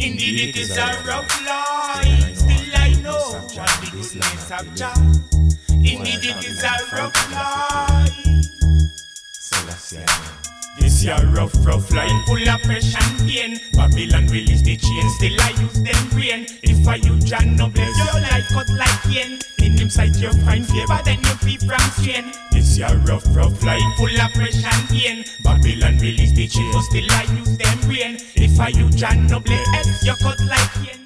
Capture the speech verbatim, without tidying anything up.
Indeed it is a rough life, still I know of the goodness of Jah. Indeed it is a rough life. This year rough, rough life, full of pressure and pain. Babylon release the chain, still I use them brain. If I you Jah no bless your life cut like cane. In him sight you find favor, then you free from strain. This year rough, rough life, full of pressure and pain. Babylon release the chain, still I use them brain. If I you Jah no bless, you cut like cane.